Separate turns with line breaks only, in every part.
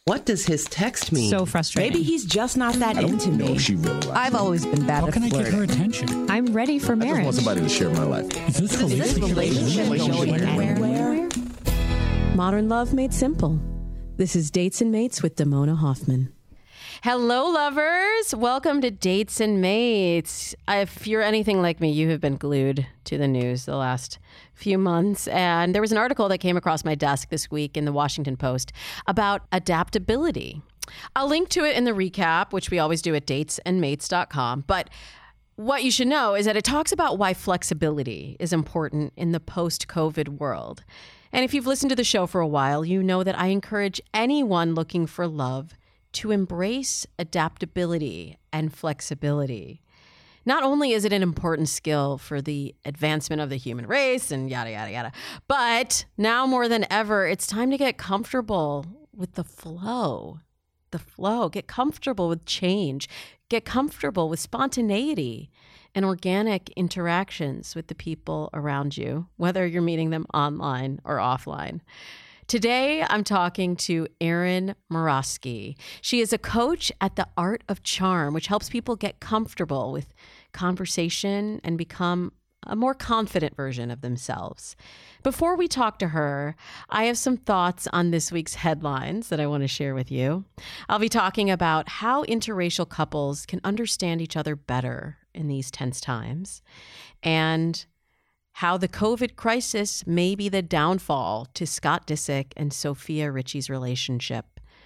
What does his text mean?
So frustrating.
Maybe he's just not that into me.
She really likes
I've
me.
always been bad
How
at
can I get her
flirting.
attention?
I'm ready for
I just
marriage.
want somebody to share my life.
Is this
relationship going anywhere?
Modern Love Made Simple. This is Dates and Mates with Damona Hoffman.
Hello, lovers. Welcome to Dates and Mates. If you're anything like me, you have been glued to the news the last few months. And there was an article that came across my desk this week in the Washington Post about adaptability. I'll link to it in the recap, which we always do at datesandmates.com. But what you should know is that it talks about why flexibility is important in the post-COVID world. And if you've listened to the show for a while, you know that I encourage anyone looking for love to embrace adaptability and flexibility. Not only is it an important skill for the advancement of the human race and yada, yada, yada, but now more than ever, it's time to get comfortable with the flow. Get comfortable with change. Get comfortable with spontaneity and organic interactions with the people around you, whether you're meeting them online or offline. Today, I'm talking to Erin Morosky. She is a coach at The Art of Charm, which helps people get comfortable with conversation and become a more confident version of themselves. Before we talk to her, I have some thoughts on this week's headlines that I want to share with you. I'll be talking about how interracial couples can understand each other better in these tense times, and how the COVID crisis may be the downfall to Scott Disick and Sophia Richie's relationship.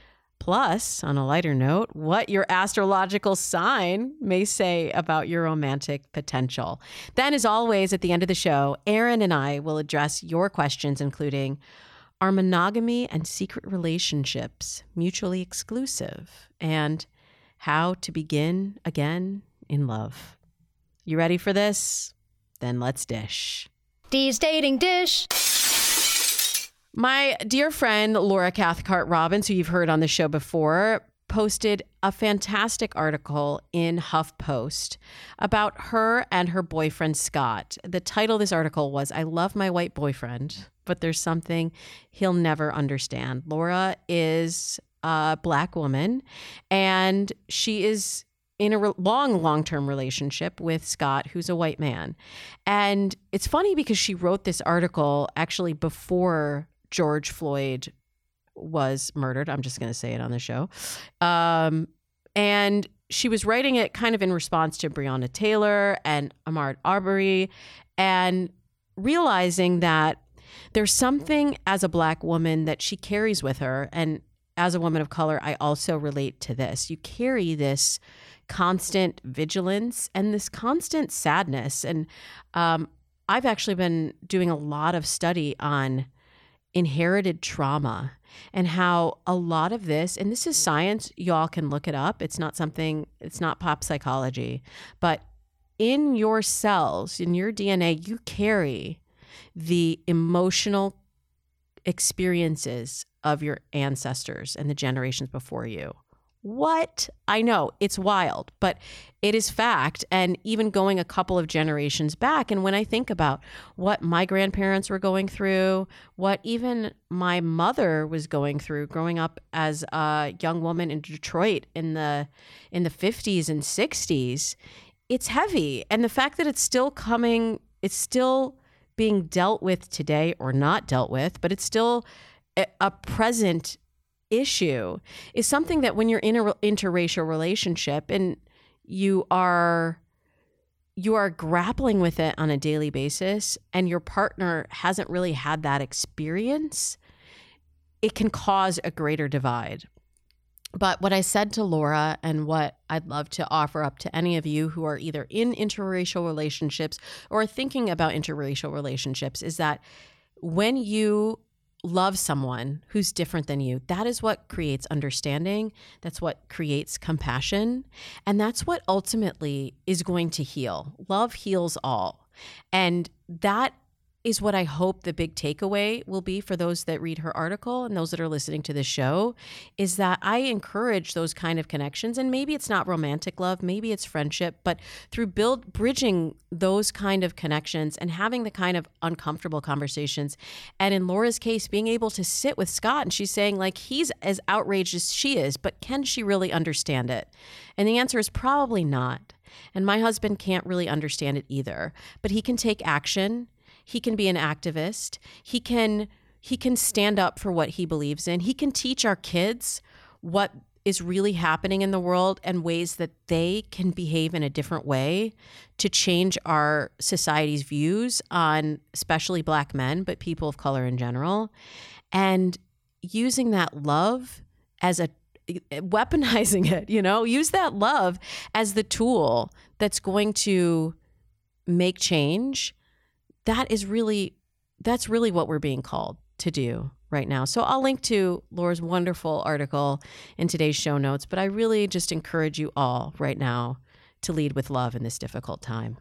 Plus, on a lighter note, what your astrological sign may say about your romantic potential. Then, as always, at the end of the show, Erin and I will address your questions, including, are monogamy and secret relationships mutually exclusive? And how to begin again in love. You ready for this? Then let's dish.
D's Dating Dish.
My dear friend Laura Cathcart Robbins, who you've heard on the show before, posted a fantastic article in HuffPost about her and her boyfriend Scott. The title of this article was, "I love my white boyfriend, but there's something he'll never understand." Laura is a Black woman, and she is in a long-term relationship with Scott, who's a white man. And it's funny because she wrote this article actually before George Floyd was murdered. I'm just going to say it on the show. And she was writing it kind of in response to Breonna Taylor and Ahmaud Arbery, and realizing that there's something as a Black woman that she carries with her. And as a woman of color, I also relate to this. You carry this constant vigilance and this constant sadness. And I've actually been doing a lot of study on inherited trauma and how a lot of this, and this is science, y'all can look it up. It's not pop psychology, but in your cells, in your DNA, you carry the emotional experiences of your ancestors and the generations before you. What? I know it's wild, but it is fact. And even going a couple of generations back, and when I think about what my grandparents were going through, what even my mother was going through growing up as a young woman in Detroit in the 50s and 60s, it's heavy. And the fact that it's still being dealt with today, or not dealt with, but it's still a present issue, is something that when you're in an interracial relationship and you are grappling with it on a daily basis, and your partner hasn't really had that experience, it can cause a greater divide. But what I said to Laura, and what I'd love to offer up to any of you who are either in interracial relationships or thinking about interracial relationships, is that when you love someone who's different than you, that is what creates understanding. That's what creates compassion. And that's what ultimately is going to heal. Love heals all. And that is what I hope the big takeaway will be for those that read her article and those that are listening to the show, is that I encourage those kind of connections. And maybe it's not romantic love, maybe it's friendship, but through bridging those kind of connections and having the kind of uncomfortable conversations. And in Laura's case, being able to sit with Scott, and she's saying, like, he's as outraged as she is, but can she really understand it? And the answer is probably not. And my husband can't really understand it either, but he can take action. He can be an activist. He can stand up for what he believes in. He can teach our kids what is really happening in the world and ways that they can behave in a different way to change our society's views on especially Black men, but people of color in general. And using that love as weaponizing it, use that love as the tool that's going to make change. That's really what we're being called to do right now. So I'll link to Laura's wonderful article in today's show notes, but I really just encourage you all right now to lead with love in this difficult time.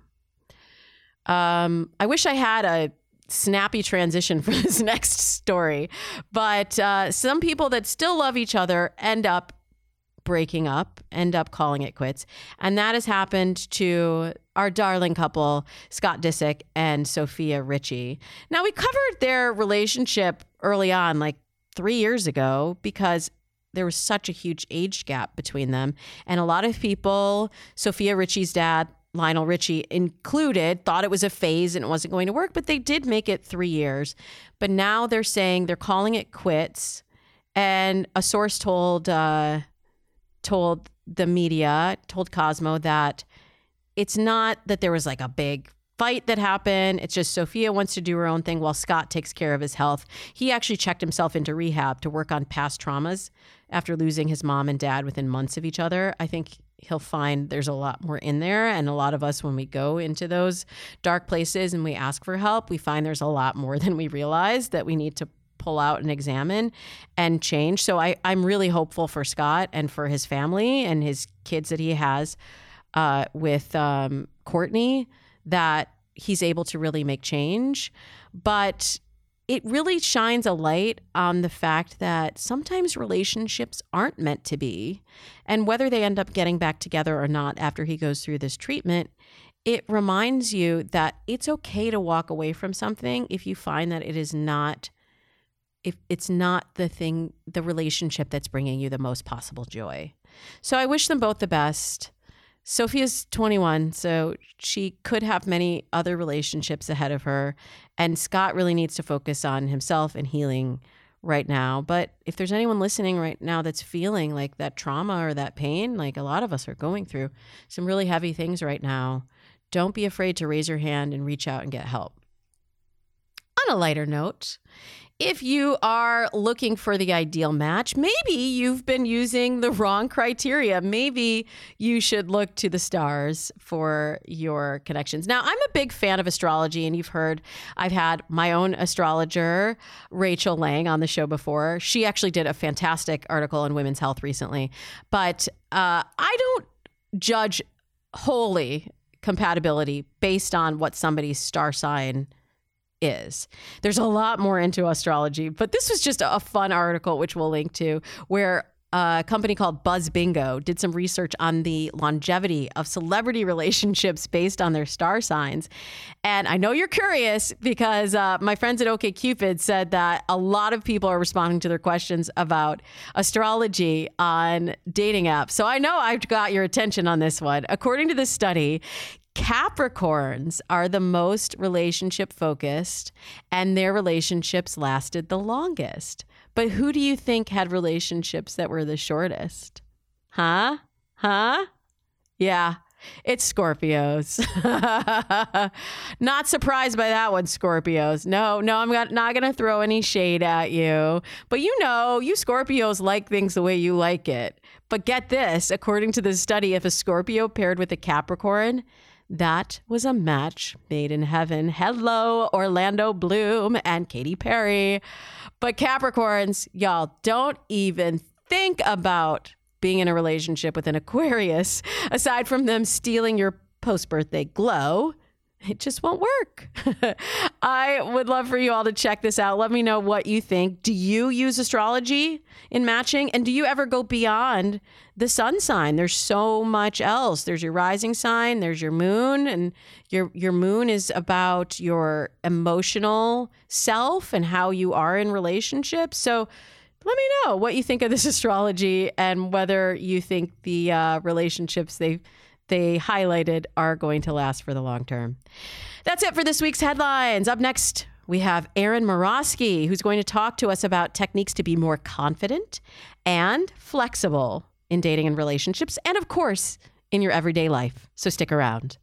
I wish I had a snappy transition for this next story, but some people that still love each other end up breaking up, end up calling it quits. And that has happened to our darling couple, Scott Disick and Sofia Richie. Now, we covered their relationship early on, like 3 years ago, because there was such a huge age gap between them. And a lot of people, Sofia Richie's dad, Lionel Richie included, thought it was a phase and it wasn't going to work, but they did make it 3 years. But now they're saying they're calling it quits. And a source told the media, told Cosmo, that it's not that there was like a big fight that happened. It's just Sofia wants to do her own thing while Scott takes care of his health. He actually checked himself into rehab to work on past traumas after losing his mom and dad within months of each other. I think he'll find there's a lot more in there. And a lot of us, when we go into those dark places and we ask for help, we find there's a lot more than we realize that we need to pull out and examine and change. So I'm really hopeful for Scott and for his family and his kids that he has with Courtney, that he's able to really make change. But it really shines a light on the fact that sometimes relationships aren't meant to be. And whether they end up getting back together or not after he goes through this treatment, it reminds you that it's okay to walk away from something if you find that it is not, if it's not the relationship that's bringing you the most possible joy. So I wish them both the best. Sophia's 21, so she could have many other relationships ahead of her. And Scott really needs to focus on himself and healing right now. But if there's anyone listening right now that's feeling like that trauma or that pain, like a lot of us are going through some really heavy things right now, don't be afraid to raise your hand and reach out and get help. On a lighter note, if you are looking for the ideal match, maybe you've been using the wrong criteria. Maybe you should look to the stars for your connections. Now, I'm a big fan of astrology, and you've heard I've had my own astrologer, Rachel Lang, on the show before. She actually did a fantastic article in Women's Health recently. But I don't judge wholly compatibility based on what somebody's star sign is. There's a lot more into astrology, but this was just a fun article, which we'll link to, where a company called Buzz Bingo did some research on the longevity of celebrity relationships based on their star signs. And I know you're curious because my friends at OkCupid said that a lot of people are responding to their questions about astrology on dating apps. So I know I've got your attention on this one. According to this study, Capricorns are the most relationship focused, and their relationships lasted the longest. But who do you think had relationships that were the shortest? Huh? Yeah, it's Scorpios. Not surprised by that one, Scorpios. No, I'm not going to throw any shade at you. But you Scorpios like things the way you like it. But get this, according to this study, if a Scorpio paired with a Capricorn, that was a match made in heaven. Hello, Orlando Bloom and Katy Perry. But Capricorns, y'all, don't even think about being in a relationship with an Aquarius. Aside from them stealing your post-birthday glow, it just won't work. I would love for you all to check this out. Let me know what you think. Do you use astrology in matching? And do you ever go beyond the sun sign? There's so much else. There's your rising sign, there's your moon, and your moon is about your emotional self and how you are in relationships. So let me know what you think of this astrology and whether you think the relationships they highlighted are going to last for the long term. That's it for this week's headlines. Up next, we have Erin Morosky, who's going to talk to us about techniques to be more confident and flexible in dating and relationships, and of course, in your everyday life. So stick around.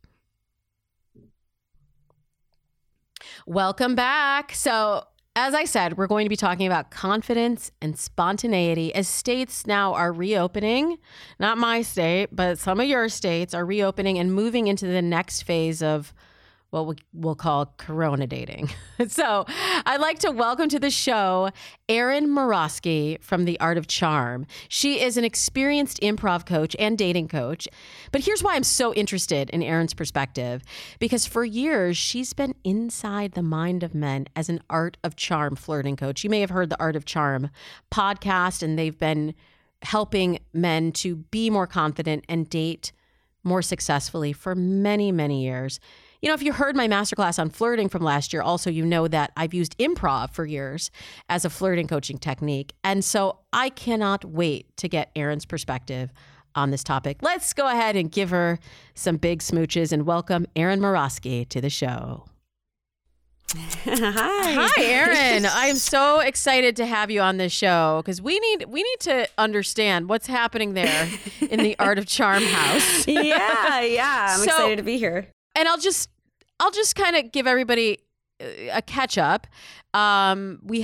Welcome back. So, as I said, we're going to be talking about confidence and spontaneity as states now are reopening. Not my state, but some of your states are reopening and moving into the next phase of what we'll call corona dating. So I'd like to welcome to the show Erin Morosky from The Art of Charm. She is an experienced improv coach and dating coach. But here's why I'm so interested in Erin's perspective. Because for years, she's been inside the mind of men as an Art of Charm flirting coach. You may have heard the Art of Charm podcast, and they've been helping men to be more confident and date more successfully for many, many years. You know, if you heard my masterclass on flirting from last year, also, you know that I've used improv for years as a flirting coaching technique. And so I cannot wait to get Erin's perspective on this topic. Let's go ahead and give her some big smooches and welcome Erin Morosky to the show.
Hi.
Hi, Erin. I am so excited to have you on this show because we need to understand what's happening there in the Art of Charm house.
Yeah. I'm excited to be here.
And I'll just kind of give everybody a catch up. We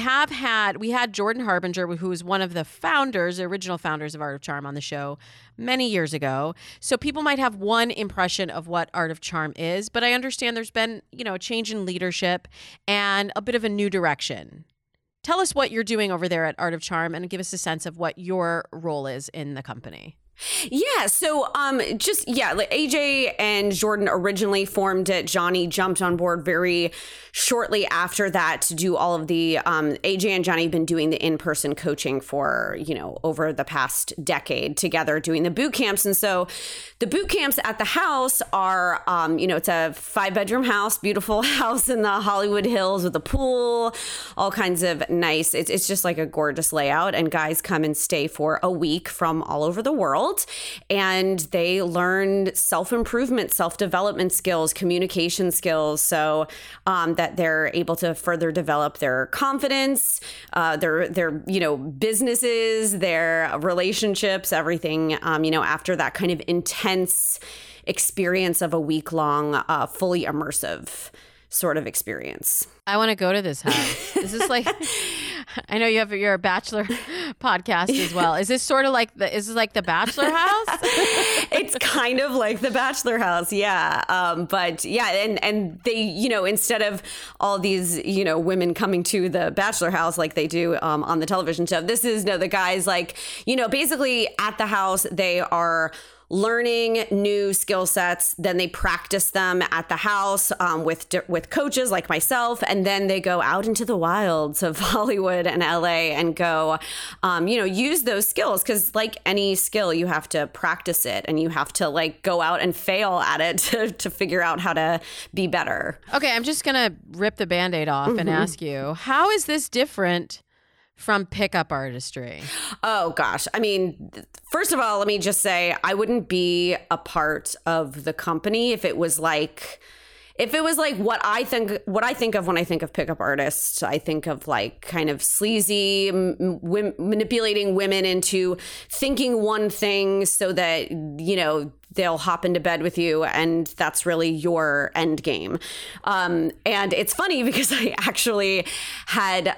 had Jordan Harbinger, who was one of the original founders of Art of Charm, on the show many years ago. So people might have one impression of what Art of Charm is, but I understand there's been, a change in leadership and a bit of a new direction. Tell us what you're doing over there at Art of Charm and give us a sense of what your role is in the company.
Yeah. So, like AJ and Jordan originally formed it. Johnny jumped on board very shortly after that to do all of the, AJ and Johnny have been doing the in-person coaching for, over the past decade together doing the boot camps. And so the boot camps at the house are, it's a 5-bedroom house, beautiful house in the Hollywood Hills with a pool, all kinds of nice, it's just like a gorgeous layout. And guys come and stay for a week from all over the world. And they learned self-improvement, self-development skills, communication skills, so that they're able to further develop their confidence, their businesses, their relationships, everything, after that kind of intense experience of a week-long, fully immersive sort of experience.
I want to go to this house. This is like, I know you're a Bachelor podcast as well. Is this sort of like the Bachelor house?
It's kind of like the Bachelor house. Yeah. But yeah. And they, instead of all these, women coming to the Bachelor house, like they do on the television show, the guys basically at the house, they are learning new skill sets, then they practice them at the house with coaches like myself, and then they go out into the wilds of Hollywood and LA and go, use those skills, because like any skill, you have to practice it and you have to go out and fail at it to figure out how to be better.
Okay, I'm just gonna rip the Band-Aid off and ask you, how is this different from pickup artistry?
Oh, gosh. I mean, first of all, let me just say I wouldn't be a part of the company if it was like what I think of when I think of pickup artists. I think of kind of sleazy, manipulating women into thinking one thing so that, they'll hop into bed with you, and that's really your end game. And it's funny because I actually had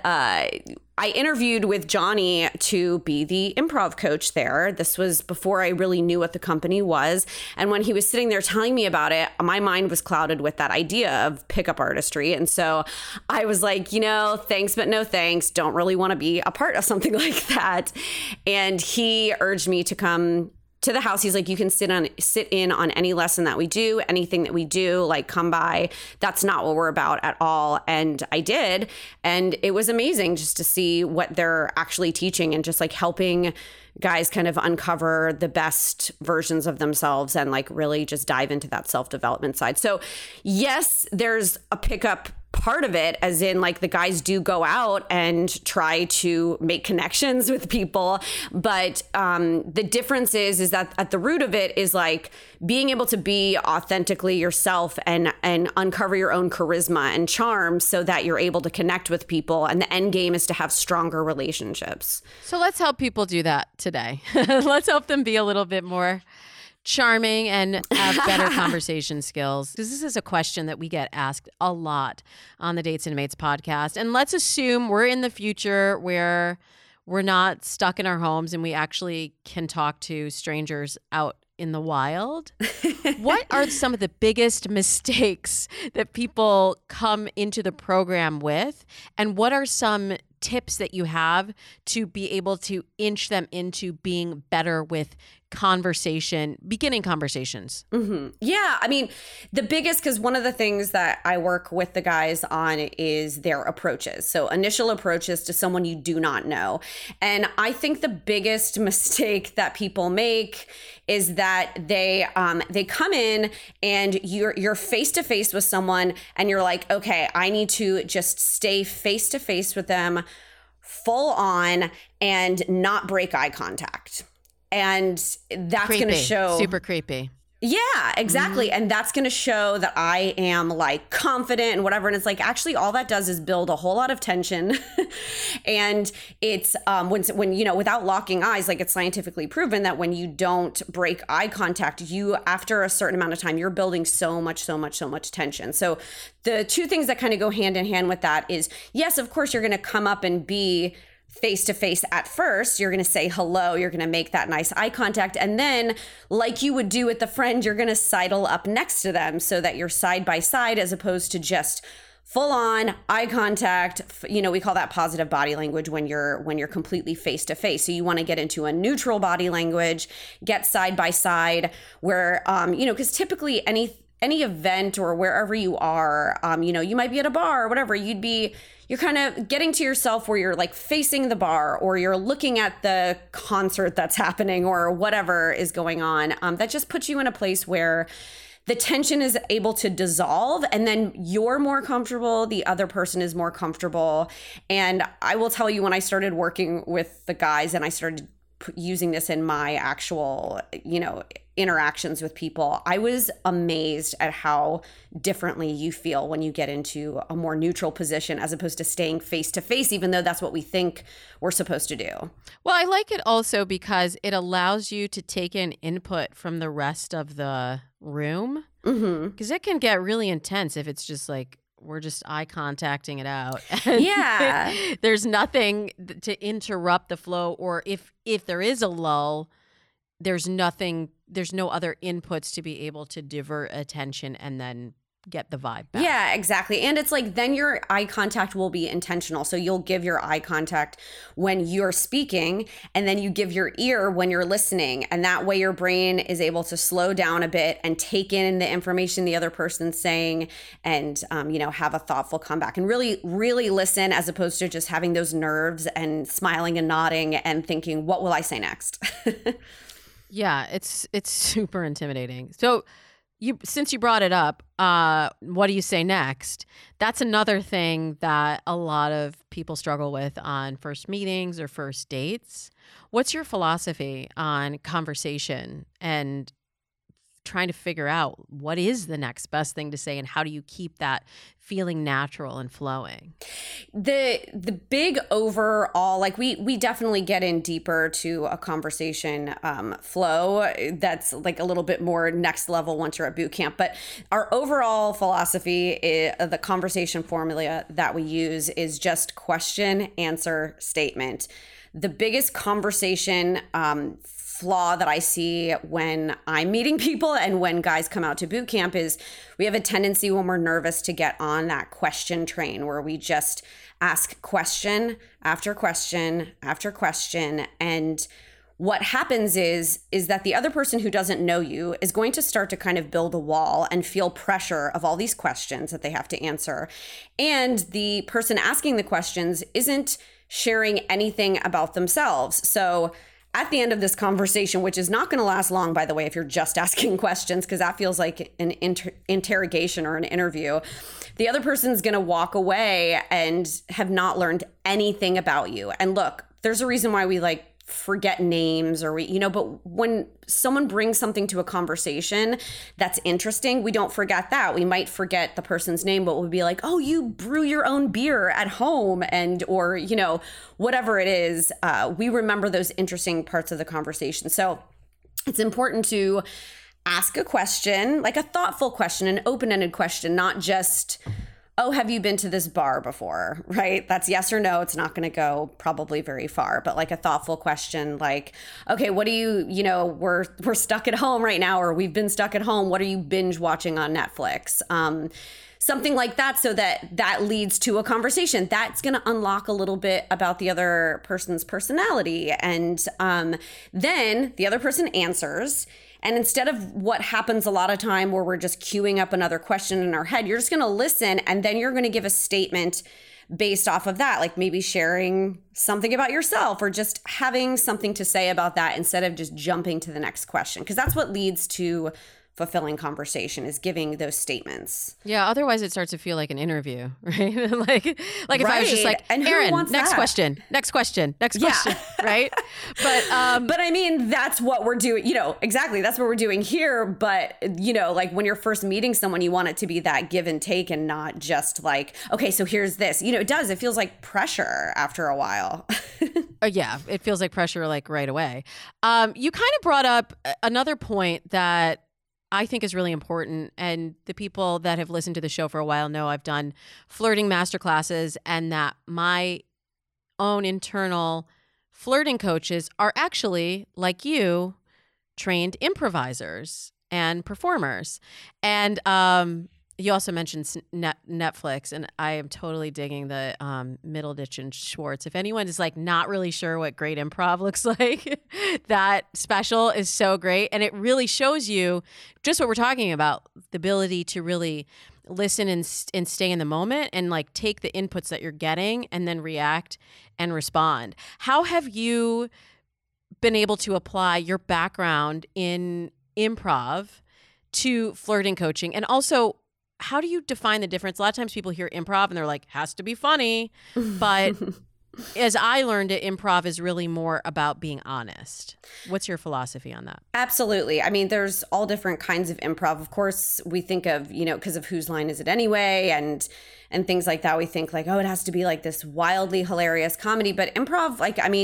I interviewed with Johnny to be the improv coach there. This was before I really knew what the company was. And when he was sitting there telling me about it, my mind was clouded with that idea of pickup artistry. And so I was like, thanks, but no thanks. Don't really want to be a part of something like that. And he urged me to come to the house. He's like, you can sit in on any lesson that we do, anything that we do, like come by. That's not what we're about at all. And I did. And it was amazing just to see what they're actually teaching and just like helping guys kind of uncover the best versions of themselves and like really just dive into that self-development side. So yes, there's a pickup part of it, as in like the guys do go out and try to make connections with people. But the difference is that at the root of it is like being able to be authentically yourself and uncover your own charisma and charm so that you're able to connect with people. And the end game is to have stronger relationships.
So let's help people do that today. Let's help them be a little bit more charming and have better conversation skills. Because this is a question that we get asked a lot on the Dates and Mates podcast. And let's assume we're in the future where we're not stuck in our homes and we actually can talk to strangers out in the wild. What are some of the biggest mistakes that people come into the program with? And what are some tips that you have to be able to inch them into being better with beginning conversations?
Mm-hmm. Yeah. I mean, the biggest, because one of the things that I work with the guys on is their approaches. So initial approaches to someone you do not know. And I think the biggest mistake that people make is that they come in and you're face to face with someone and you're like, okay, I need to just stay face to face with them full on and not break eye contact. And that's going to show
super creepy.
Yeah, exactly. Mm-hmm. And that's going to show that I am like confident and whatever. And it's like, actually, all that does is build a whole lot of tension. And it's when, you know, without locking eyes, like it's scientifically proven that when you don't break eye contact, you, after a certain amount of time, you're building so much tension. So the two things that kind of go hand in hand with that is, yes, of course, you're going to come up and be face to face at first. You're going to say hello. You're going to make that nice eye contact. And then, like you would do with the friend, you're going to sidle up next to them so that you're side by side as opposed to just full on eye contact. You know, we call that positive body language when you're completely face to face. So you want to get into a neutral body language, get side by side where, you know, because typically any event or wherever you are, you know, you might be at a bar or whatever, you're kind of getting to yourself where you're like facing the bar or you're looking at the concert that's happening or whatever is going on. That just puts you in a place where the tension is able to dissolve and then you're more comfortable. The other person is more comfortable. And I will tell you, when I started working with the guys and I started using this in my actual, you know, interactions with people, I was amazed at how differently you feel when you get into a more neutral position as opposed to staying face to face, even though that's what we think we're supposed to do.
Well, I like it also because it allows you to take in input from the rest of the room, because it can get really intense if it's just like, we're just eye contacting it out.
Yeah.
There's nothing to interrupt the flow, or if there is a lull, there's no other inputs to be able to divert attention and then get the vibe back.
Yeah, exactly. And it's like, then your eye contact will be intentional. So you'll give your eye contact when you're speaking, and then you give your ear when you're listening. And that way your brain is able to slow down a bit and take in the information the other person's saying and, you know, have a thoughtful comeback and really, really listen, as opposed to just having those nerves and smiling and nodding and thinking, what will I say next?
Yeah, it's super intimidating. So since you brought it up, what do you say next? That's another thing that a lot of people struggle with on first meetings or first dates. What's your philosophy on conversation and trying to figure out what is the next best thing to say and how do you keep that feeling natural and flowing?
The big overall, like we definitely get in deeper to a conversation flow that's like a little bit more next level once you're at boot camp. But our overall philosophy, the conversation formula that we use is just question, answer, statement. The biggest conversation flaw that I see when I'm meeting people and when guys come out to boot camp is we have a tendency when we're nervous to get on that question train where we just ask question after question after question. And what happens is that the other person who doesn't know you is going to start to kind of build a wall and feel pressure of all these questions that they have to answer. And the person asking the questions isn't sharing anything about themselves. So at the end of this conversation, which is not going to last long, by the way, if you're just asking questions, because that feels like an interrogation or an interview, the other person's going to walk away and have not learned anything about you. And look, there's a reason why we like forget names or but when someone brings something to a conversation that's interesting, we don't forget that. We might forget the person's name, but we'll be like, oh, you brew your own beer at home, and or whatever it is. We remember those interesting parts of the conversation. So it's important to ask a question, like a thoughtful question, an open-ended question, not just, oh, have you been to this bar before, right? That's yes or no. It's not going to go probably very far, but like a thoughtful question like, okay, what do you, we're stuck at home right now, or we've been stuck at home. What are you binge watching on Netflix? Something like that, so that leads to a conversation. That's going to unlock a little bit about the other person's personality. And then the other person answers. And instead of what happens a lot of time where we're just queuing up another question in our head, you're just going to listen, and then you're going to give a statement based off of that, like maybe sharing something about yourself or just having something to say about that instead of just jumping to the next question. Because that's what leads to fulfilling conversation, is giving those statements.
Yeah, otherwise it starts to feel like an interview, right? like if I was just like,
and
Erin, next
that?
question, right?
But I mean, that's what we're doing, exactly. That's what we're doing here. But, like when you're first meeting someone, you want it to be that give and take and not just like, okay, so here's this, it feels like pressure after a while.
Yeah, it feels like pressure like right away. You kind of brought up another point that I think is really important. And the people that have listened to the show for a while know I've done flirting masterclasses, and that my own internal flirting coaches are actually, like you, trained improvisers and performers. And you also mentioned Netflix, and I am totally digging the Middleditch and Schwartz. If anyone is like not really sure what great improv looks like, that special is so great. And it really shows you just what we're talking about, the ability to really listen and stay in the moment and like take the inputs that you're getting and then react and respond. How have you been able to apply your background in improv to flirting coaching? And also, how do you define the difference? A lot of times people hear improv and they're like, has to be funny. But as I learned it, improv is really more about being honest. What's your philosophy on that?
Absolutely. I mean, there's all different kinds of improv. Of course, we think of, because of Whose Line Is It Anyway? And things like that. We think like, oh, it has to be like this wildly hilarious comedy. But improv,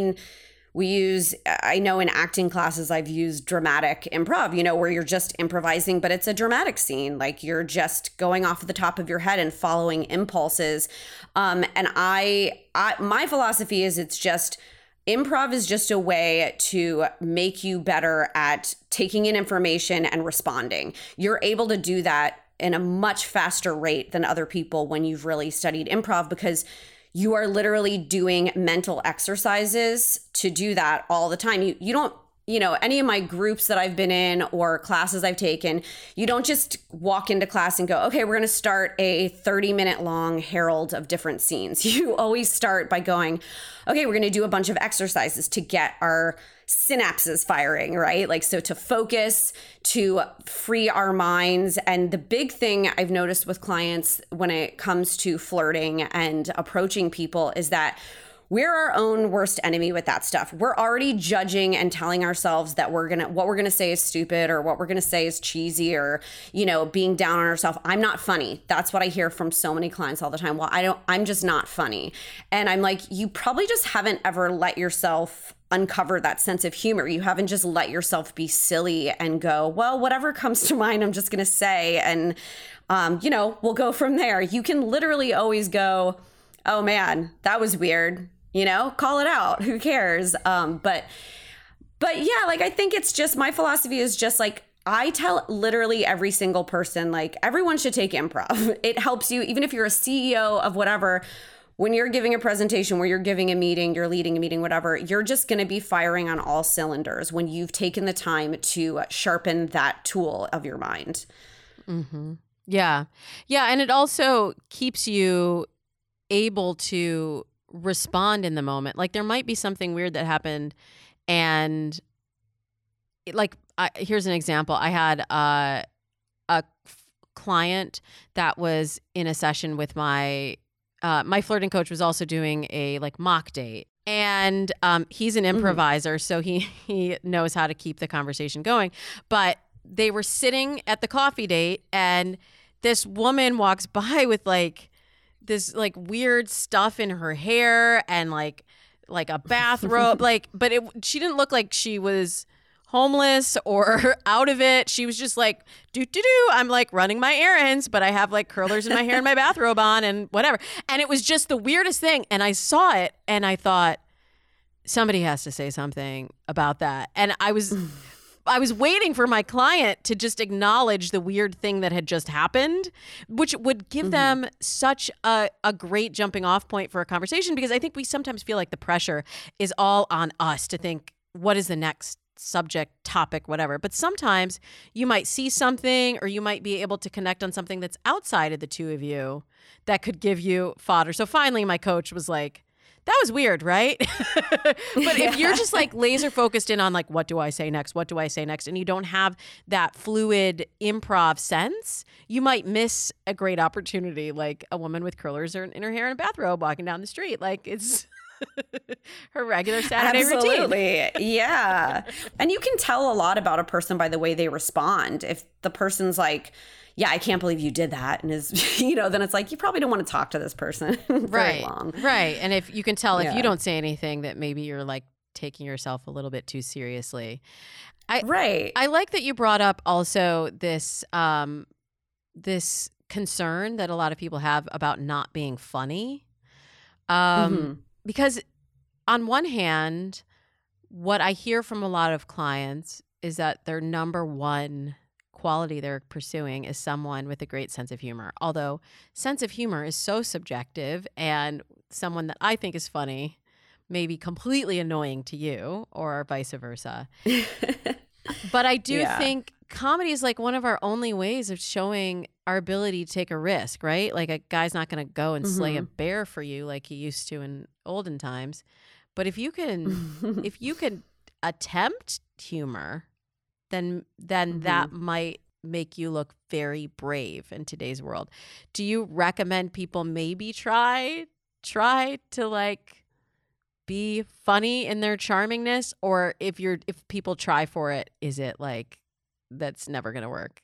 I know in acting classes, I've used dramatic improv, where you're just improvising, but it's a dramatic scene. Like you're just going off the top of your head and following impulses. And my philosophy is improv is just a way to make you better at taking in information and responding. You're able to do that in a much faster rate than other people when you've really studied improv, because you are literally doing mental exercises to do that all the time. You don't, any of my groups that I've been in or classes I've taken, you don't just walk into class and go, okay, we're going to start a 30-minute long herald of different scenes. You always start by going, okay, we're going to do a bunch of exercises to get our synapses firing, right? Like, so to focus, to free our minds. And the big thing I've noticed with clients when it comes to flirting and approaching people is that we're our own worst enemy with that stuff. We're already judging and telling ourselves that what we're gonna say is stupid, or what we're gonna say is cheesy, or being down on ourselves. I'm not funny. That's what I hear from so many clients all the time. Well, I'm just not funny. And I'm like, you probably just haven't ever let yourself uncover that sense of humor. You haven't just let yourself be silly and go, well, whatever comes to mind, I'm just gonna say, and we'll go from there. You can literally always go, oh man, that was weird. Call it out. Who cares? But yeah, like, I think it's just, my philosophy is just like, I tell literally every single person, like, everyone should take improv. It helps you, even if you're a CEO of whatever, when you're giving a presentation, where you're giving a meeting, you're leading a meeting, whatever, you're just going to be firing on all cylinders when you've taken the time to sharpen that tool of your mind.
Mm-hmm. Yeah. Yeah. And it also keeps you able to respond in the moment. Like there might be something weird that happened and here's an example. I had a client that was in a session with my flirting coach was also doing a mock date. And he's an improviser, so he knows how to keep the conversation going. But they were sitting at the coffee date and this woman walks by with this weird stuff in her hair and like a bathrobe, but she didn't look like she was homeless or out of it. She was just like, I'm running my errands, but I have curlers in my hair and my bathrobe on and whatever. And it was just the weirdest thing. And I saw it and I thought, somebody has to say something about that. And I was waiting for my client to just acknowledge the weird thing that had just happened, which would give them such a great jumping off point for a conversation, because I think we sometimes feel like the pressure is all on us to think, what is the next subject, topic, whatever. But sometimes you might see something or you might be able to connect on something that's outside of the two of you that could give you fodder. So finally my coach was like, that was weird, right? But if you're just laser focused in on what do I say next? What do I say next? And you don't have that fluid improv sense, you might miss a great opportunity, like a woman with curlers in her hair and a bathrobe walking down the street. It's her regular Saturday routine.
Absolutely. Yeah. And you can tell a lot about a person by the way they respond. If the person's like, yeah, I can't believe you did that, and is, then it's you probably don't want to talk to this person very long.
Right. And if you can tell if you don't say anything that maybe you're taking yourself a little bit too seriously. I like that you brought up also this this concern that a lot of people have about not being funny. Because on one hand, what I hear from a lot of clients is that their number one quality they're pursuing is someone with a great sense of humor. Although sense of humor is so subjective, and someone that I think is funny may be completely annoying to you, or vice versa. But I do think comedy is one of our only ways of showing our ability to take a risk, right? A guy's not going to go and slay a bear for you like he used to in olden times. But if you can attempt humor, then that might make you look very brave in today's world. Do you recommend people maybe try to be funny in their charmingness, or if people try for it, is it that's never going to work?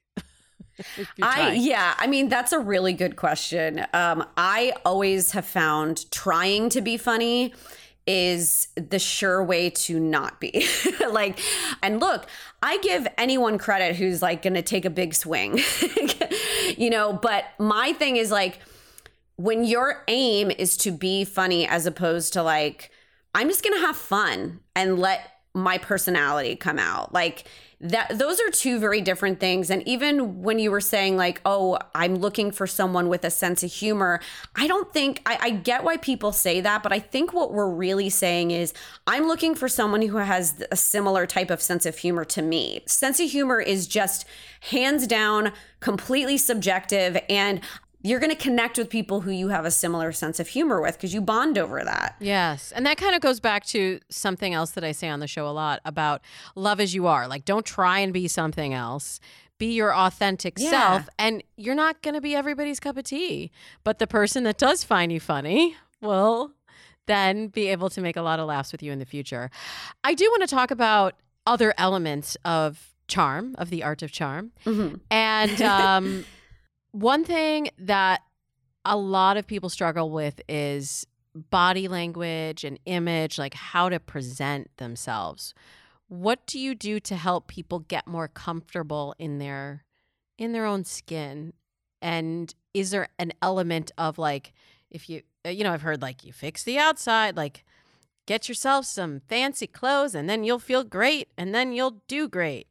I mean, that's a really good question. I always have found trying to be funny is the sure way to not be. And look, I give anyone credit who's going to take a big swing, but my thing is when your aim is to be funny as opposed to I'm just going to have fun and let my personality come out. Those are two very different things. And even when you were saying oh, I'm looking for someone with a sense of humor, I don't think, I get why people say that, but I think what we're really saying is I'm looking for someone who has a similar type of sense of humor to me. Sense of humor is just hands down, completely subjective, and you're going to connect with people who you have a similar sense of humor with because you bond over that.
Yes. And that kind of goes back to something else that I say on the show a lot about love as you are. Don't try and be something else. Be your authentic self. And you're not going to be everybody's cup of tea. But the person that does find you funny will then be able to make a lot of laughs with you in the future. I do want to talk about other elements of charm, of the art of charm. And one thing that a lot of people struggle with is body language and image, how to present themselves. What do you do to help people get more comfortable in their own skin? And is there an element of if you, I've heard you fix the outside, get yourself some fancy clothes and then you'll feel great and then you'll do great.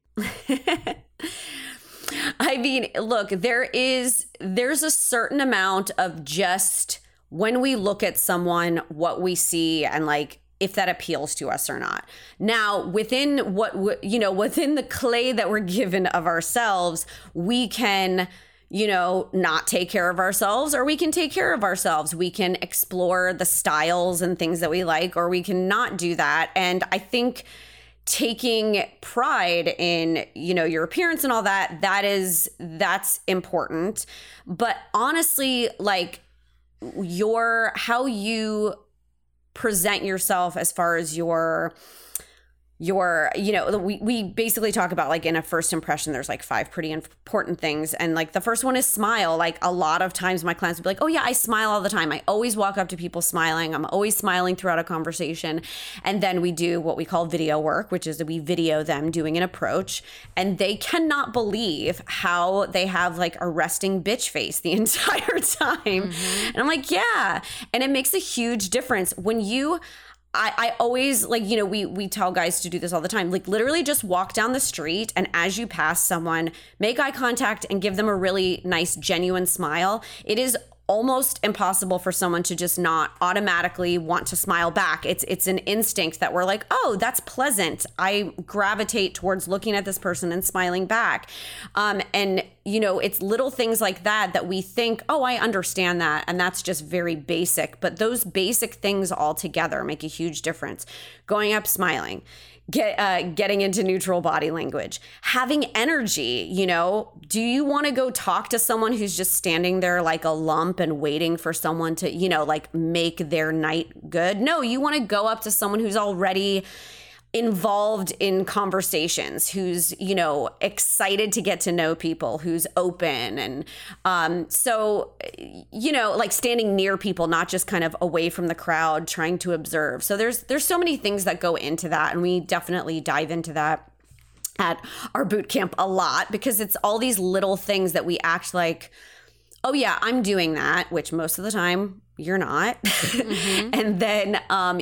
I mean, look, there's a certain amount of just when we look at someone, what we see and like if that appeals to us or not. Now, within within the clay that we're given of ourselves, we can, not take care of ourselves, or we can take care of ourselves. We can explore the styles and things that we like, or we can not do that. And I think taking pride in, your appearance and all that's important. But honestly, like how you present yourself as far as your we basically talk about like in a first impression, there's like 5 pretty important things. And like the first one is smile. Like a lot of times my clients will be like, oh yeah, I smile all the time. I always walk up to people smiling. I'm always smiling throughout a conversation. And then we do what we call video work, which is that we video them doing an approach. And they cannot believe how they have like a resting bitch face the entire time. And I'm like, yeah. And it makes a huge difference when I always like, we tell guys to do this all the time. Like literally just walk down the street and as you pass someone, make eye contact and give them a really nice, genuine smile. It is almost impossible for someone to just not automatically want to smile back. It's an instinct that we're like, oh, that's pleasant. I gravitate towards looking at this person and smiling back. And it's little things like that we think, oh, I understand that. And that's just very basic. But those basic things all together make a huge difference. Going up, smiling. Getting into neutral body language, having energy. Do you want to go talk to someone who's just standing there like a lump and waiting for someone to, like make their night good? No, you want to go up to someone who's already involved in conversations, who's, excited to get to know people, who's open. And so, like standing near people, not just kind of away from the crowd, trying to observe. So there's so many things that go into that. And we definitely dive into that at our boot camp a lot, because it's all these little things that we act like, oh yeah, I'm doing that, which most of the time you're not. And then,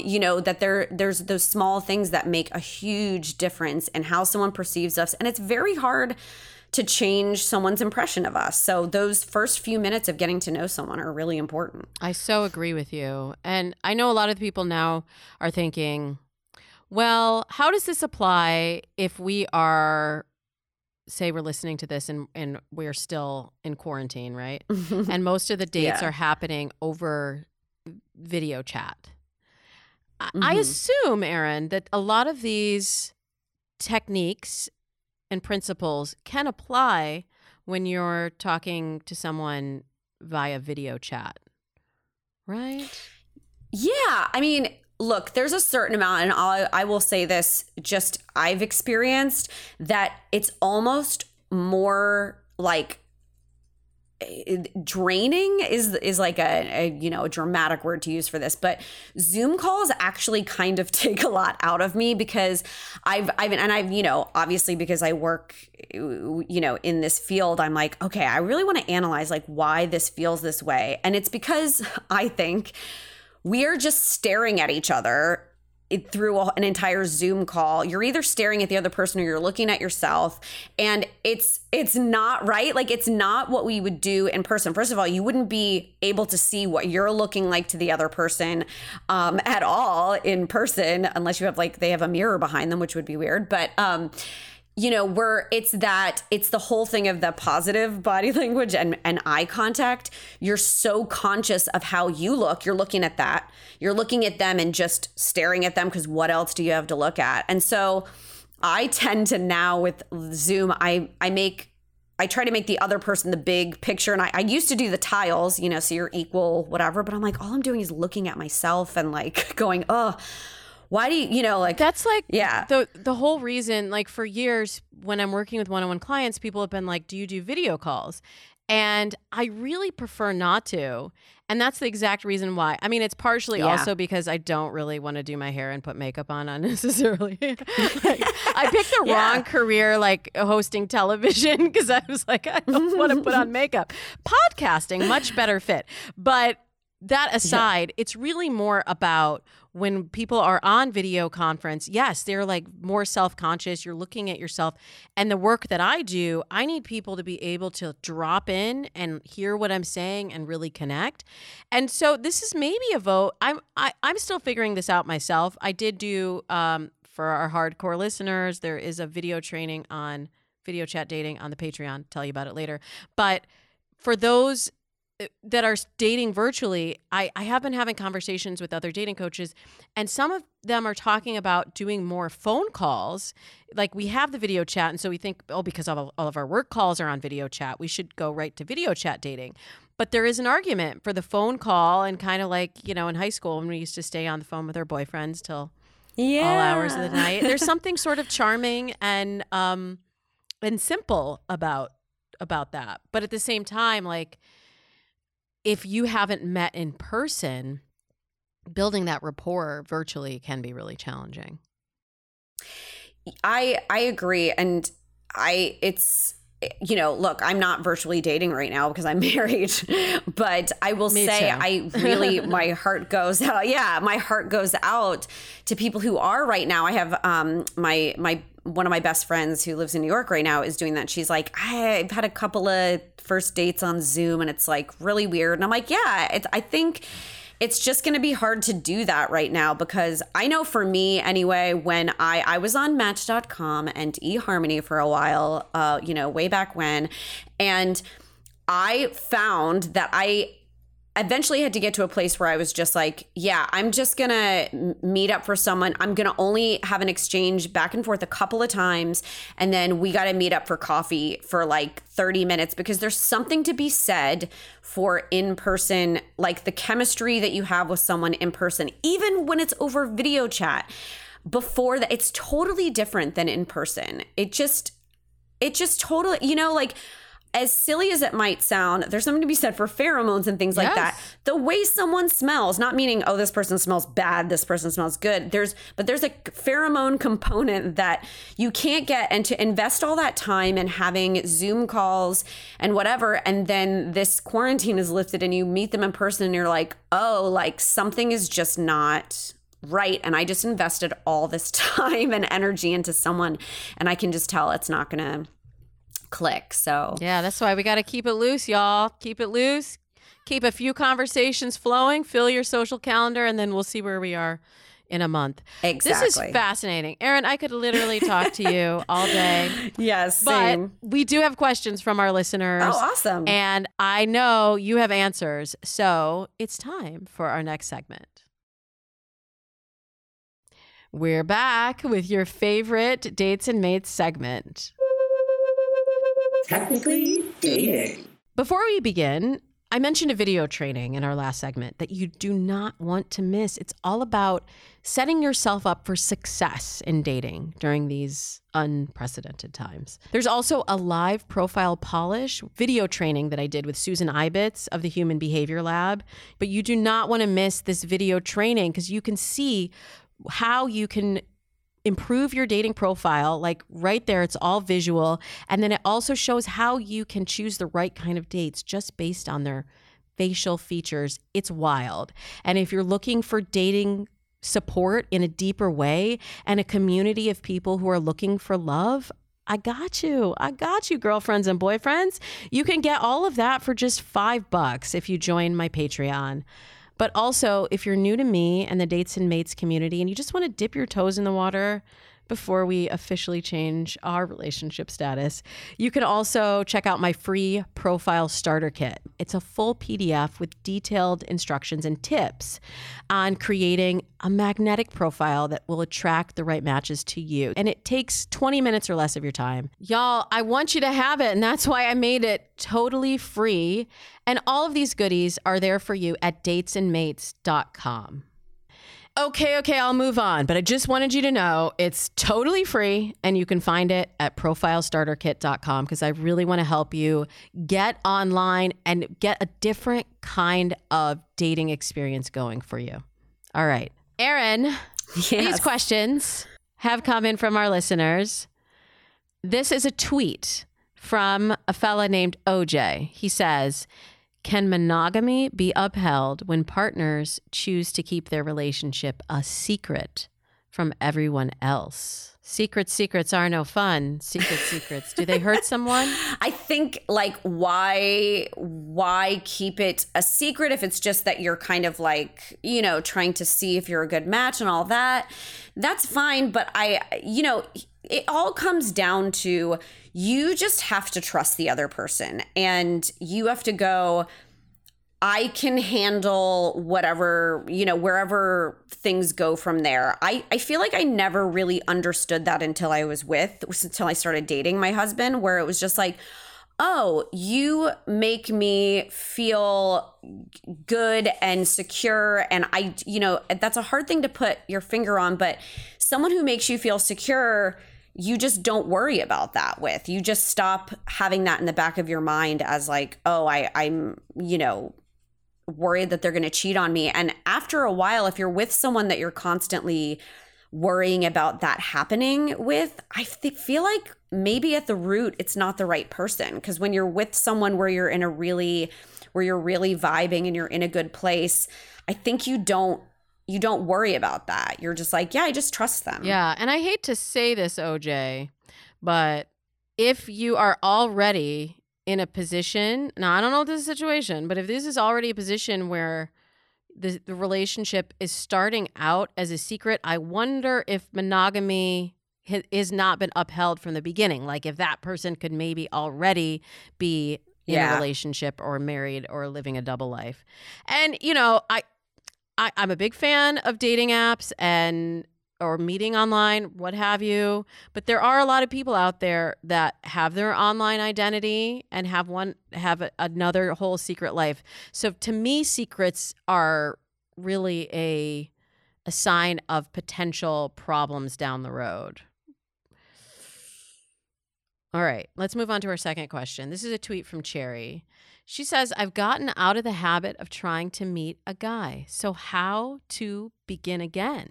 that there's those small things that make a huge difference in how someone perceives us. And it's very hard to change someone's impression of us. So those first few minutes of getting to know someone are really important.
I so agree with you. And I know a lot of people now are thinking, well, how does this apply if we are, say we're listening to this and we're still in quarantine, right? And most of the dates are happening over video chat. I assume, Erin, that a lot of these techniques and principles can apply when you're talking to someone via video chat, right?
Yeah. I mean, look, there's a certain amount, and I will say this, just I've experienced that it's almost more like draining is like a dramatic word to use for this, but Zoom calls actually kind of take a lot out of me, because I've obviously because I work in this field, I'm like, okay, I really want to analyze like why this feels this way. And it's because I think we are just staring at each other through an entire Zoom call. You're either staring at the other person or you're looking at yourself, and it's not right. Like, it's not what we would do in person. First of all, you wouldn't be able to see what you're looking like to the other person at all in person, unless you have they have a mirror behind them, which would be weird. But it's the whole thing of the positive body language and eye contact. You're so conscious of how you look. You're looking at that. You're looking at them and just staring at them, because what else do you have to look at? And so I tend to now with Zoom, I try to make the other person the big picture. And I used to do the tiles, so you're equal, whatever. But I'm like, all I'm doing is looking at myself and going, oh, why do you,
that's the whole reason, for years when I'm working with one-on-one clients, people have been like, do you do video calls? And I really prefer not to. And that's the exact reason why. I mean, it's partially also because I don't really want to do my hair and put makeup on unnecessarily. I picked the wrong career, hosting television, because I was like, I don't want to put on makeup. Podcasting, much better fit. But that aside, it's really more about when people are on video conference, yes, they're like more self-conscious. You're looking at yourself. And the work that I do, I need people to be able to drop in and hear what I'm saying and really connect. And so this is maybe a vote. I'm still figuring this out myself. I did do, for our hardcore listeners, there is a video training on video chat dating on the Patreon. Tell you about it later. But for those that are dating virtually, I have been having conversations with other dating coaches, and some of them are talking about doing more phone calls. Like, we have the video chat, and so we think, because all of our work calls are on video chat, we should go right to video chat dating. But there is an argument for the phone call, and kind of like, in high school when we used to stay on the phone with our boyfriends till all hours of the night. There's something sort of charming and simple about that. But at the same time, like, if you haven't met in person, building that rapport virtually can be really challenging.
I agree. And look, I'm not virtually dating right now because I'm married, but I will say I really, my heart goes out. Yeah, my heart goes out to people who are right now. I have one of my best friends who lives in New York right now is doing that. She's like, I've had a couple of first dates on Zoom and it's like really weird. And I'm like, yeah, I think it's just going to be hard to do that right now, because I know for me anyway, when I was on Match.com and eHarmony for a while, way back when, and I found that I eventually had to get to a place where I was just like, yeah, I'm just going to meet up for someone. I'm going to only have an exchange back and forth a couple of times. And then we got to meet up for coffee for like 30 minutes, because there's something to be said for in person, like the chemistry that you have with someone in person, even when it's over video chat. Before that, it's totally different than in person. It just totally, like, as silly as it might sound, there's something to be said for pheromones and things like that. The way someone smells, not meaning, oh, this person smells bad, this person smells good. But there's a pheromone component that you can't get. And to invest all that time in having Zoom calls and whatever, and then this quarantine is lifted and you meet them in person and you're like, oh, like something is just not right. And I just invested all this time and energy into someone, and I can just tell it's not going to click. So
yeah, that's why we got to keep it loose, y'all. Keep it loose. Keep a few conversations flowing. Fill your social calendar, and then we'll see where we are in a month.
Exactly.
This is fascinating. Erin, I could literally talk to you all day.
Yes, same.
But we do have questions from our listeners.
Oh, awesome.
And I know you have answers. So it's time for our next segment. We're back with your favorite Dates and Mates segment.
Technically dating.
Before we begin, I mentioned a video training in our last segment that you do not want to miss. It's all about setting yourself up for success in dating during these unprecedented times. There's also a live profile polish video training that I did with Susan Ibitz of the Human Behavior Lab. But you do not want to miss this video training, because you can see how you can improve your dating profile. Like right there, it's all visual. And then it also shows how you can choose the right kind of dates just based on their facial features. It's wild. And if you're looking for dating support in a deeper way and a community of people who are looking for love, I got you, girlfriends and boyfriends. You can get all of that for just $5 if you join my Patreon. But also, if you're new to me and the Dates and Mates community and you just want to dip your toes in the water before we officially change our relationship status, you can also check out my free profile starter kit. It's a full PDF with detailed instructions and tips on creating a magnetic profile that will attract the right matches to you. And it takes 20 minutes or less of your time. Y'all, I want you to have it, and that's why I made it totally free. And all of these goodies are there for you at datesandmates.com. Okay, I'll move on. But I just wanted you to know it's totally free, and you can find it at profilestarterkit.com, because I really want to help you get online and get a different kind of dating experience going for you. All right. Erin, These questions have come in from our listeners. This is a tweet from a fella named OJ. He says, Can monogamy be upheld when partners choose to keep their relationship a secret from everyone else? Secrets are no fun. Secrets. Do they hurt someone?
I think like why keep it a secret if it's just that you're kind of like, you know, trying to see if you're a good match and all that. That's fine. But it all comes down to you just have to trust the other person, and you have to go, I can handle whatever, you know, wherever things go from there. I feel like I never really understood that until I started dating my husband, where it was just like, oh, you make me feel good and secure. And that's a hard thing to put your finger on, but someone who makes you feel secure, you just don't worry about that with. You just stop having that in the back of your mind as like, oh, I'm, you know, worried that they're going to cheat on me. And after a while, if you're with someone that you're constantly worrying about that happening with, I feel like maybe at the root, it's not the right person. Because when you're with someone where you're really vibing and you're in a good place, I think you don't worry about that. You're just like, yeah, I just trust them.
Yeah. And I hate to say this, OJ, but if you are already in a position, now I don't know this situation, but if this is already a position where the relationship is starting out as a secret, I wonder if monogamy has not been upheld from the beginning. Like if that person could maybe already be in a relationship or married or living a double life. And, you know, I'm a big fan of dating apps or meeting online, what have you. But there are a lot of people out there that have their online identity and have another whole secret life. So to me, secrets are really a sign of potential problems down the road. All right, let's move on to our second question. This is a tweet from Cherry. She says, I've gotten out of the habit of trying to meet a guy. So how to begin again?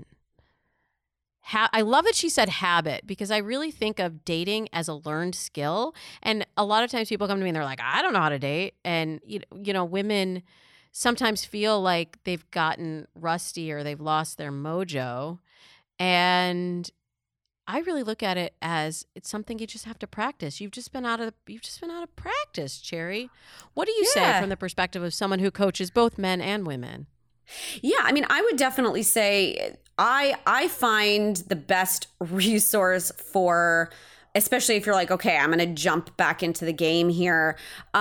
I love that she said habit, because I really think of dating as a learned skill. And a lot of times people come to me and they're like, I don't know how to date. And, you know, women sometimes feel like they've gotten rusty or they've lost their mojo. And I really look at it as it's something you just have to practice. You've just been out of practice, Cherry. What do you say from the perspective of someone who coaches both men and women?
Yeah, I mean, I would definitely say I find the best resource for, especially if you're like, okay, I'm going to jump back into the game here.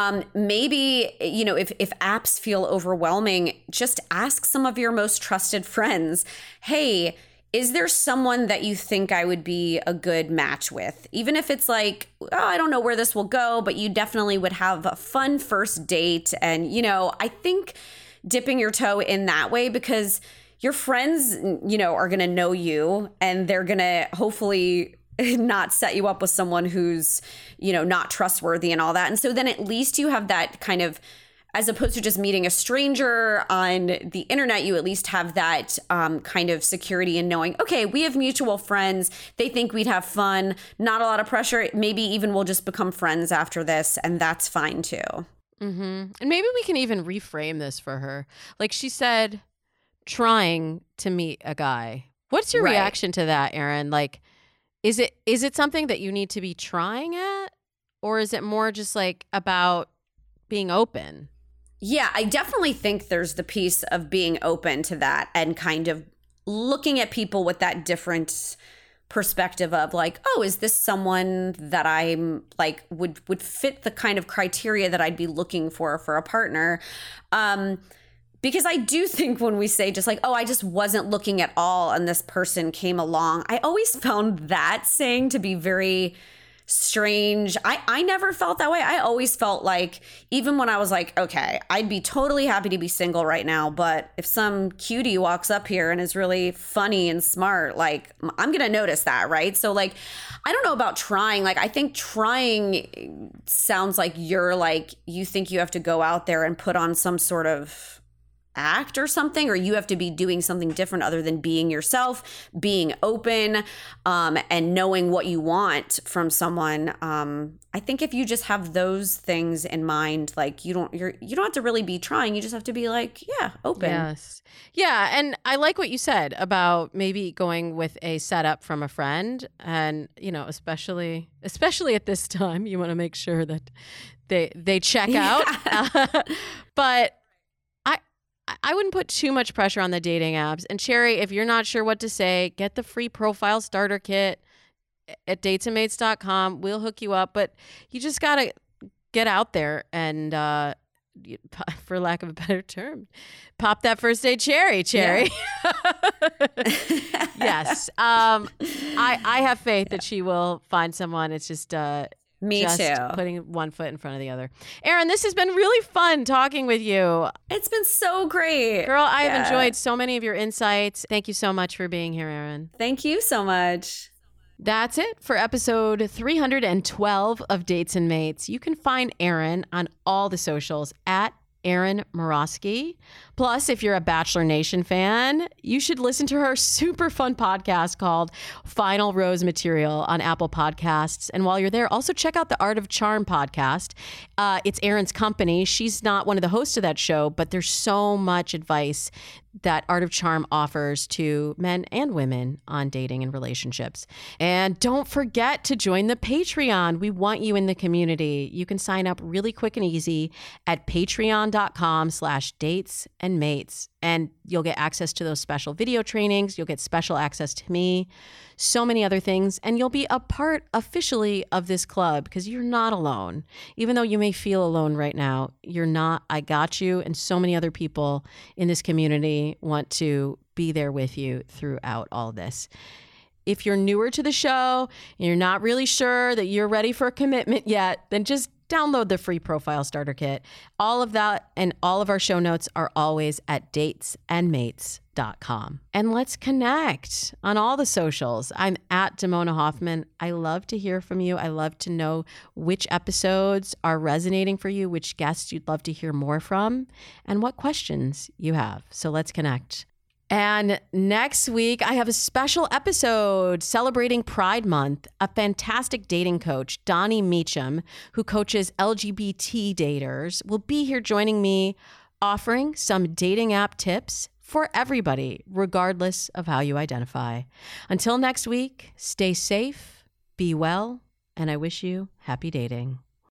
Maybe, you know, if apps feel overwhelming, just ask some of your most trusted friends, hey, is there someone that you think I would be a good match with? Even if it's like, oh, I don't know where this will go, but you definitely would have a fun first date. And, you know, I think dipping your toe in that way, because your friends, you know, are going to know you and they're going to hopefully not set you up with someone who's, you know, not trustworthy and all that. And so then at least you have that kind of, as opposed to just meeting a stranger on the internet, you at least have that kind of security in knowing, okay, we have mutual friends. They think we'd have fun, not a lot of pressure. Maybe even we'll just become friends after this, and that's fine too.
Mm-hmm. And maybe we can even reframe this for her. Like she said, trying to meet a guy. What's your reaction to that, Erin? Like, is it something that you need to be trying at? Or is it more just like about being open?
Yeah, I definitely think there's the piece of being open to that and kind of looking at people with that different perspective of like, oh, is this someone that I'm like would fit the kind of criteria that I'd be looking for a partner? Because I do think when we say just like, oh, I just wasn't looking at all and this person came along, I always found that saying to be very strange. I never felt that way. I always felt like, even when I was like, okay, I'd be totally happy to be single right now, but if some cutie walks up here and is really funny and smart, like I'm gonna notice that, right? So like, I don't know about trying. Like, I think trying sounds like you think you have to go out there and put on some sort of, act or something, or you have to be doing something different other than being yourself, being open, and knowing what you want from someone. I think if you just have those things in mind, like you don't have to really be trying. You just have to be like, yeah, open.
Yes. Yeah. And I like what you said about maybe going with a setup from a friend. And, you know, especially at this time, you want to make sure that they check out. But I wouldn't put too much pressure on the dating apps. And Cherry, if you're not sure what to say, get the free profile starter kit at datesandmates.com. We'll hook you up, but you just got to get out there and, for lack of a better term, pop that first date cherry. Yeah. Yes. I have faith that she will find someone. It's just,
Me too.
Putting one foot in front of the other. Erin, this has been really fun talking with you.
It's been so great.
Girl, I have enjoyed so many of your insights. Thank you so much for being here, Erin.
Thank you so much.
That's it for episode 312 of Dates and Mates. You can find Erin on all the socials at Erin Morosky. Plus, if you're a Bachelor Nation fan, you should listen to her super fun podcast called Final Rose Material on Apple Podcasts. And while you're there, also check out the Art of Charm podcast. It's Erin's company. She's not one of the hosts of that show, but there's so much advice that Art of Charm offers to men and women on dating and relationships. And don't forget to join the Patreon. We want you in the community. You can sign up really quick and easy at patreon.com/datesandmates. And you'll get access to those special video trainings. You'll get special access to me, so many other things. And you'll be a part officially of this club because you're not alone. Even though you may feel alone right now, you're not. I got you. And so many other people in this community want to be there with you throughout all this. If you're newer to the show and you're not really sure that you're ready for a commitment yet, then just download the free profile starter kit. All of that and all of our show notes are always at datesandmates.com. And let's connect on all the socials. I'm at Damona Hoffman. I love to hear from you. I love to know which episodes are resonating for you, which guests you'd love to hear more from, and what questions you have. So let's connect. And next week, I have a special episode celebrating Pride Month. A fantastic dating coach, Donnie Meacham, who coaches LGBT daters, will be here joining me, offering some dating app tips for everybody, regardless of how you identify. Until next week, stay safe, be well, and I wish you happy dating.